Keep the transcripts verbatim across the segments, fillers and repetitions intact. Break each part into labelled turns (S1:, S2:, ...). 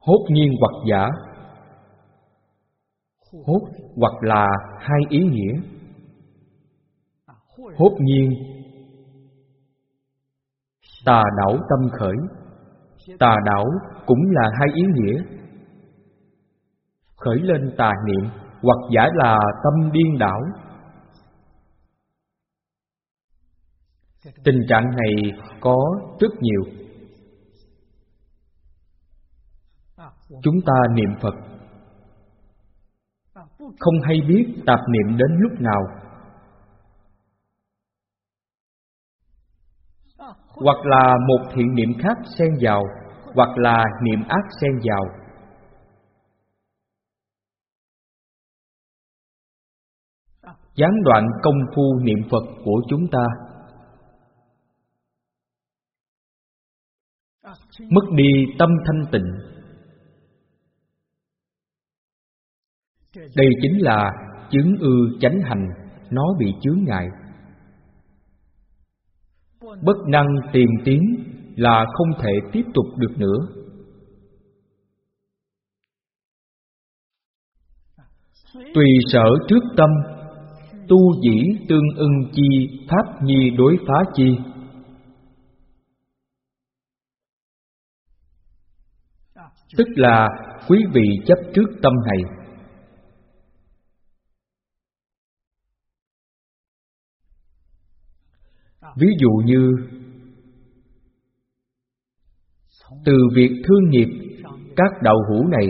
S1: Hốt nhiên hoặc giả. Hốt hoặc là hai ý nghĩa. Hốt nhiên, tà đảo tâm khởi. Tà đảo cũng là hai ý nghĩa. Khởi lên tà niệm, hoặc giả là tâm điên đảo. Tình trạng này có rất nhiều. Chúng ta niệm Phật không hay biết tạp niệm đến lúc nào, hoặc là một thiện niệm khác xen vào, hoặc là niệm ác xen vào. Gián đoạn công phu niệm Phật của chúng ta, mất đi tâm thanh tịnh. Đây chính là chướng ư chánh hành, nó bị chướng ngại. Bất năng tìm tiến là không thể tiếp tục được nữa. Tùy sở trước tâm, tu dĩ tương ưng chi, pháp nhi đối phá chi. Tức là quý vị chấp trước tâm này. Ví dụ như từ việc thương nghiệp các đạo hữu này,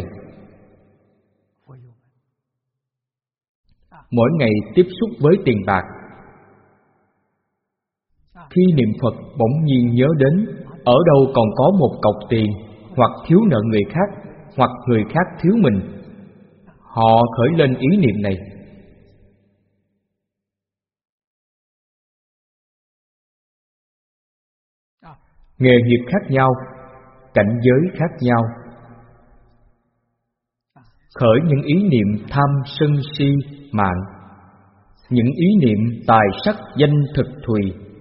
S1: mỗi ngày tiếp xúc với tiền bạc, khi niệm Phật bỗng nhiên nhớ đến ở đâu còn có một cọc tiền, hoặc thiếu nợ người khác, hoặc người khác thiếu mình, họ khởi lên ý niệm này. Nghề nghiệp khác nhau, cảnh giới khác nhau, khởi những ý niệm tham sân si mạng, những ý niệm tài sắc danh thực thùy.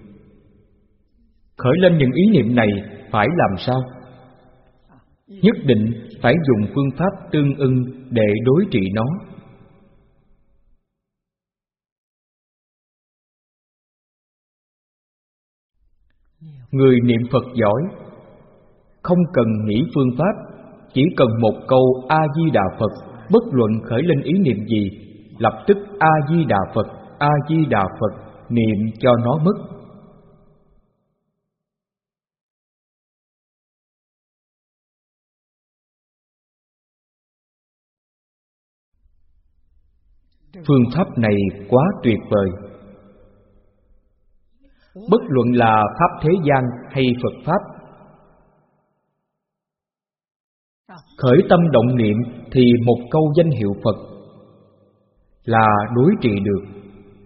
S1: Khởi lên những ý niệm này phải làm sao? Nhất định phải dùng phương pháp tương ưng để đối trị nó. Người niệm Phật giỏi không cần nghĩ phương pháp, chỉ cần một câu A-di-đà Phật, bất luận khởi lên ý niệm gì, lập tức A-di-đà Phật, A-di-đà Phật, niệm cho nó mất. Phương pháp này quá tuyệt vời. Bất luận là pháp thế gian hay Phật pháp, khởi tâm động niệm thì một câu danh hiệu Phật là đối trị được.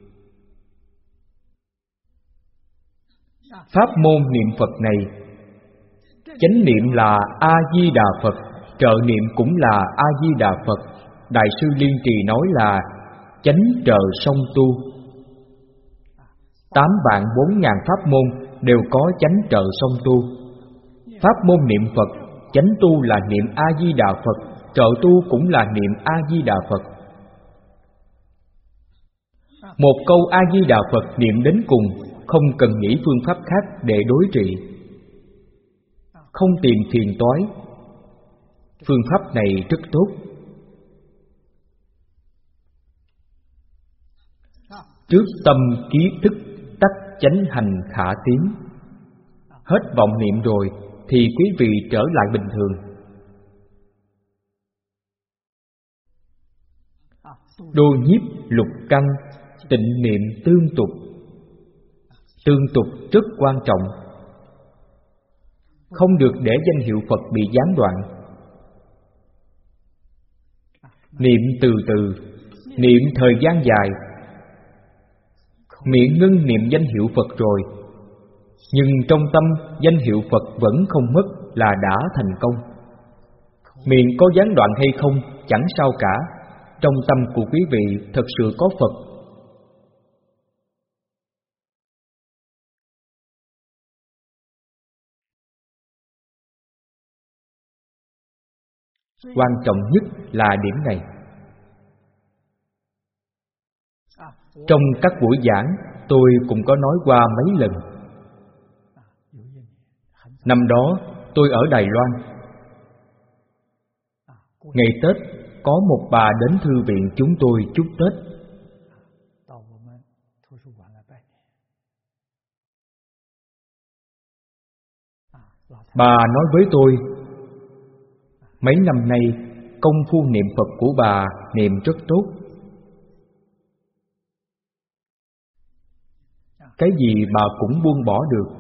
S1: Pháp môn niệm Phật này, chánh niệm là A-di-đà Phật, trợ niệm cũng là A-di-đà Phật. Đại sư Liên Trì nói là chánh trợ song tu. Tám vạn bốn ngàn pháp môn đều có chánh trợ song tu. Pháp môn niệm Phật, chánh tu là niệm A-di-đà Phật, trợ tu cũng là niệm A-di-đà Phật. Một câu A-di-đà Phật niệm đến cùng, không cần nghĩ phương pháp khác để đối trị, không tìm phiền toái. Phương pháp này rất tốt. Trước tâm ký thức, tắc chánh hành khả tiến. Hết vọng niệm rồi thì quý vị trở lại bình thường. Đô nhiếp lục căn, tịnh niệm tương tục. Tương tục rất quan trọng. Không được để danh hiệu Phật bị gián đoạn. Niệm từ từ, niệm thời gian dài. Miệng ngưng niệm danh hiệu Phật rồi, nhưng trong tâm danh hiệu Phật vẫn không mất là đã thành công. Miệng có gián đoạn hay không chẳng sao cả. Trong tâm của quý vị thật sự có Phật. Quan trọng nhất là điểm này. Trong các buổi giảng, tôi cũng có nói qua mấy lần. Năm đó, tôi ở Đài Loan. Ngày Tết, có một bà đến thư viện chúng tôi chúc Tết. Bà nói với tôi, mấy năm nay, công phu niệm Phật của bà niệm rất tốt. Cái gì bà cũng buông bỏ được.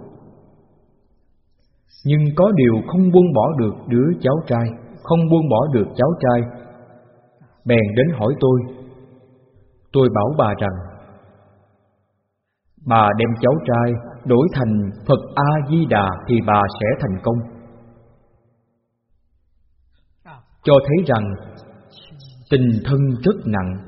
S1: Nhưng có điều không buông bỏ được đứa cháu trai, không buông bỏ được cháu trai. Bèn đến hỏi tôi. Tôi bảo bà rằng, bà đem cháu trai đổi thành Phật A-di-đà thì bà sẽ thành công. Cho thấy rằng tình thân rất nặng.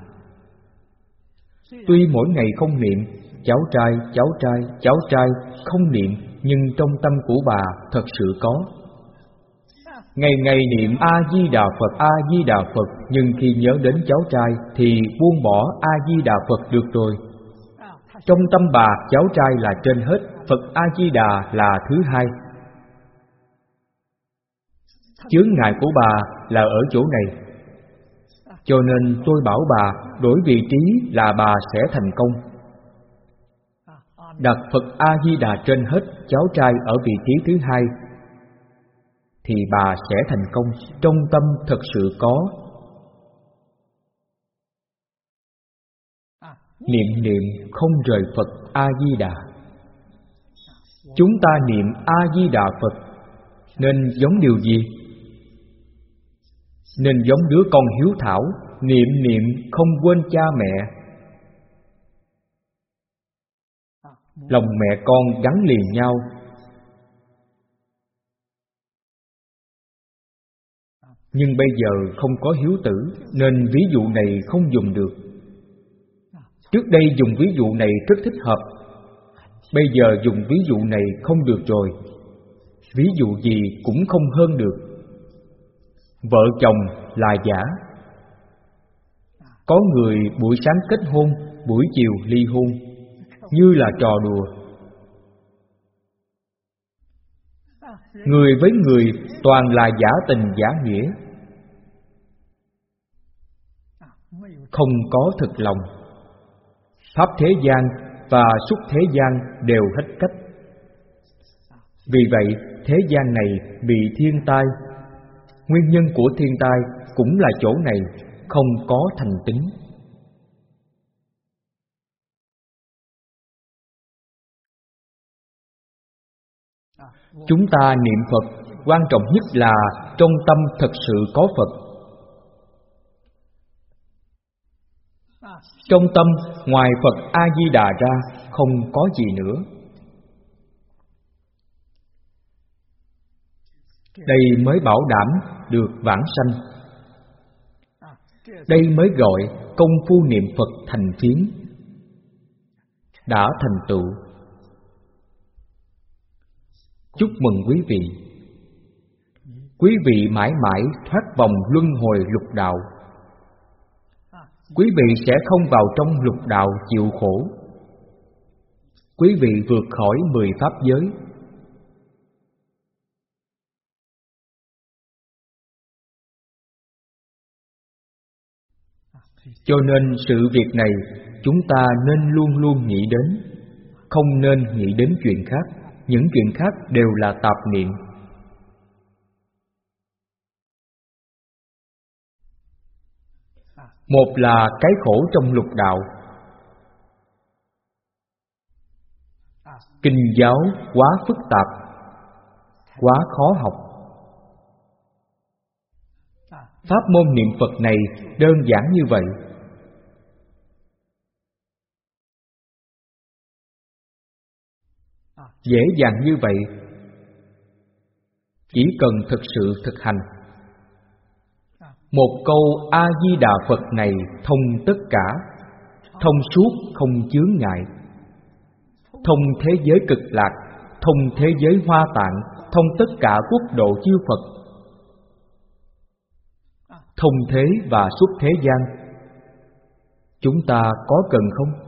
S1: Tuy mỗi ngày không niệm cháu trai, cháu trai, cháu trai không niệm, nhưng trong tâm của bà thật sự có. Ngày ngày niệm A-di-đà Phật, A-di-đà Phật, nhưng khi nhớ đến cháu trai thì buông bỏ A-di-đà Phật được rồi. Trong tâm bà, cháu trai là trên hết, Phật A-di-đà là thứ hai. Chướng ngại của bà là ở chỗ này. Cho nên tôi bảo bà đổi vị trí là bà sẽ thành công. Đặt Phật A-di-đà trên hết, cháu trai ở vị trí thứ hai, thì bà sẽ thành công. Trong tâm thật sự có. Niệm niệm không rời Phật A-di-đà. Chúng ta niệm A-di-đà Phật nên giống điều gì? Nên giống đứa con hiếu thảo, niệm niệm không quên cha mẹ. Lòng mẹ con gắn liền nhau. Nhưng bây giờ không có hiếu tử, nên ví dụ này không dùng được. Trước đây dùng ví dụ này rất thích hợp. Bây giờ dùng ví dụ này không được rồi. Ví dụ gì cũng không hơn được. Vợ chồng là giả. Có người buổi sáng kết hôn, buổi chiều ly hôn, như là trò đùa. Người với người toàn là giả tình giả nghĩa, không có thực lòng. Pháp thế gian và xuất thế gian đều hết cách. Vì vậy, thế gian này bị thiên tai. Nguyên nhân của thiên tai cũng là chỗ này, không có thành tín. Chúng ta niệm Phật, quan trọng nhất là trong tâm thật sự có Phật. Trong tâm, ngoài Phật A-di-đà ra, không có gì nữa. Đây mới bảo đảm được vãng sanh. Đây mới gọi công phu niệm Phật thành phiến, đã thành tựu. Chúc mừng quý vị. Quý vị mãi mãi thoát vòng luân hồi lục đạo. Quý vị sẽ không vào trong lục đạo chịu khổ. Quý vị vượt khỏi mười pháp giới. Cho nên sự việc này chúng ta nên luôn luôn nghĩ đến, không nên nghĩ đến chuyện khác. Những chuyện khác đều là tạp niệm. Một là cái khổ trong lục đạo. Kinh giáo quá phức tạp, quá khó học. Pháp môn niệm Phật này đơn giản như vậy. Dễ dàng như vậy. Chỉ cần thực sự thực hành. Một câu A-di-đà Phật này thông tất cả, thông suốt không chướng ngại, thông thế giới cực lạc, thông thế giới hoa tạng, thông tất cả quốc độ chư Phật. thông thế và xuất thế gian. Chúng ta có cần không?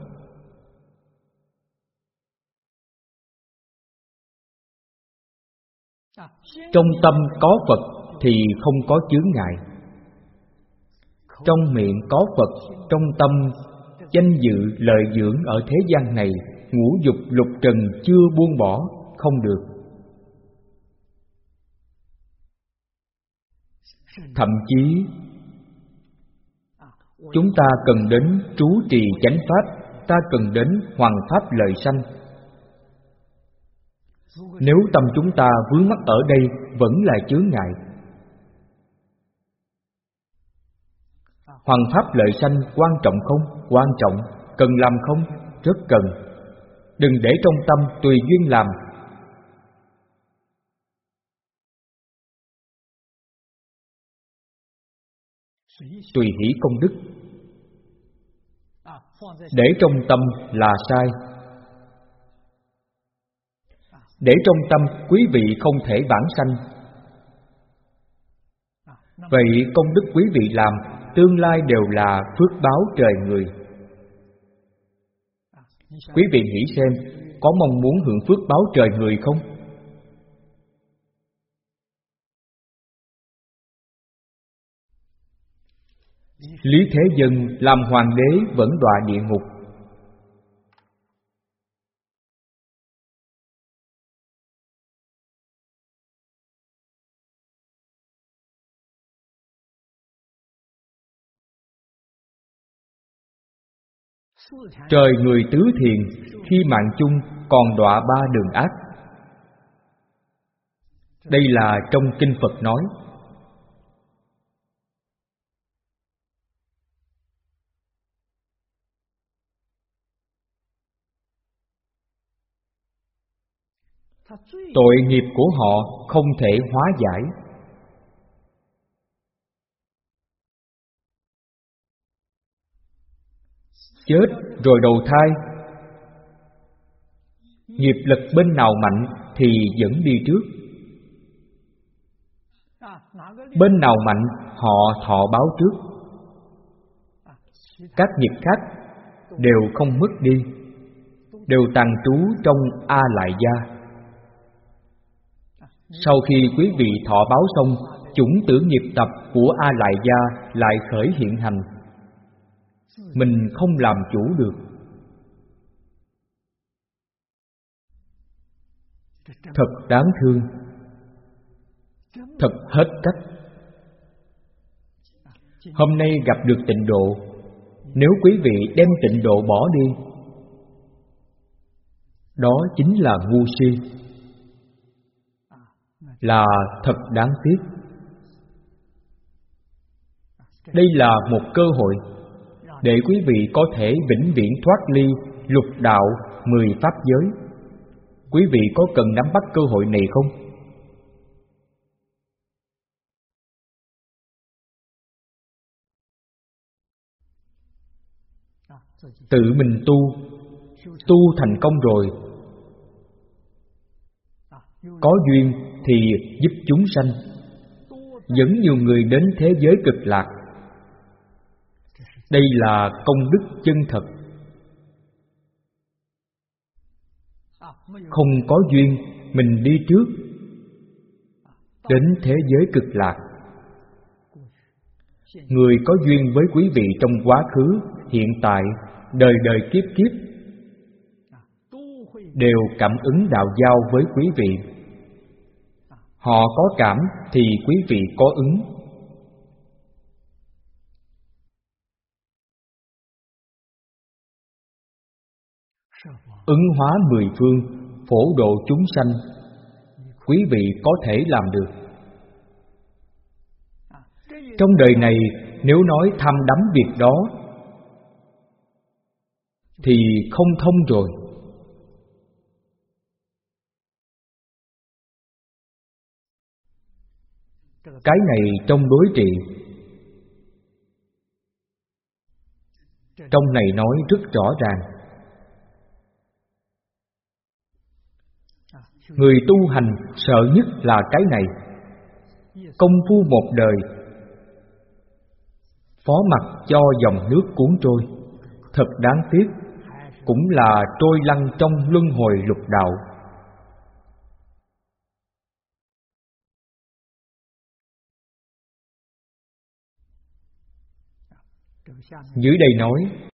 S1: Trong tâm có Phật thì không có chướng ngại. Trong miệng có Phật, trong tâm danh dự lợi dưỡng ở thế gian này, ngũ dục lục trần chưa buông bỏ, không được. Thậm chí chúng ta cần đến trú trì chánh pháp, ta cần đến hoằng pháp lợi sanh. Nếu tâm chúng ta vướng mắc ở đây vẫn là chướng ngại. Hoằng pháp lợi sanh quan trọng không? Quan trọng. Cần làm không? Rất cần. Đừng để trong tâm tùy duyên làm. Tùy hỷ công đức. Để trong tâm là sai. Để trong tâm quý vị không thể bản sanh. Vậy công đức quý vị làm tương lai đều là phước báo trời người. Quý vị nghĩ xem, có mong muốn hưởng phước báo trời người không? Lý Thế Dân làm hoàng đế vẫn đọa địa ngục. Trời người tứ thiền khi mạng chung còn đọa ba đường ác. Đây là trong kinh Phật nói. Tội nghiệp của họ không thể hóa giải. Chết rồi đầu thai. Nghiệp lực bên nào mạnh thì dẫn đi trước. Bên nào mạnh họ thọ báo trước. Các nghiệp khác đều không mất đi, đều tàn trú trong A Lại Gia. Sau khi quý vị thọ báo xong, chủng tử nghiệp tập của A Lại Gia lại khởi hiện hành. Mình không làm chủ được. Thật đáng thương, thật hết cách. Hôm nay gặp được tịnh độ, nếu quý vị đem tịnh độ bỏ đi, đó chính là ngu si, là thật đáng tiếc. Đây là một cơ hội để quý vị có thể vĩnh viễn thoát ly lục đạo mười pháp giới. Quý vị có cần nắm bắt cơ hội này không? Tự mình tu, tu thành công rồi, có duyên thì giúp chúng sanh, dẫn nhiều người đến thế giới cực lạc. Đây là công đức chân thật. Không có duyên, mình đi trước đến thế giới cực lạc. Người có duyên với quý vị trong quá khứ, hiện tại, đời đời kiếp kiếp đều cảm ứng đạo giao với quý vị. Họ có cảm thì quý vị có ứng. Ứng hóa mười phương, phổ độ chúng sanh, quý vị có thể làm được. Trong đời này, nếu nói tham đắm việc đó thì không thông rồi. Cái này trong đối trị, trong này nói rất rõ ràng. Người tu hành sợ nhất là cái này. Công phu một đời, phó mặc cho dòng nước cuốn trôi. Thật đáng tiếc, cũng là trôi lăn trong luân hồi lục đạo. Dưới đây nói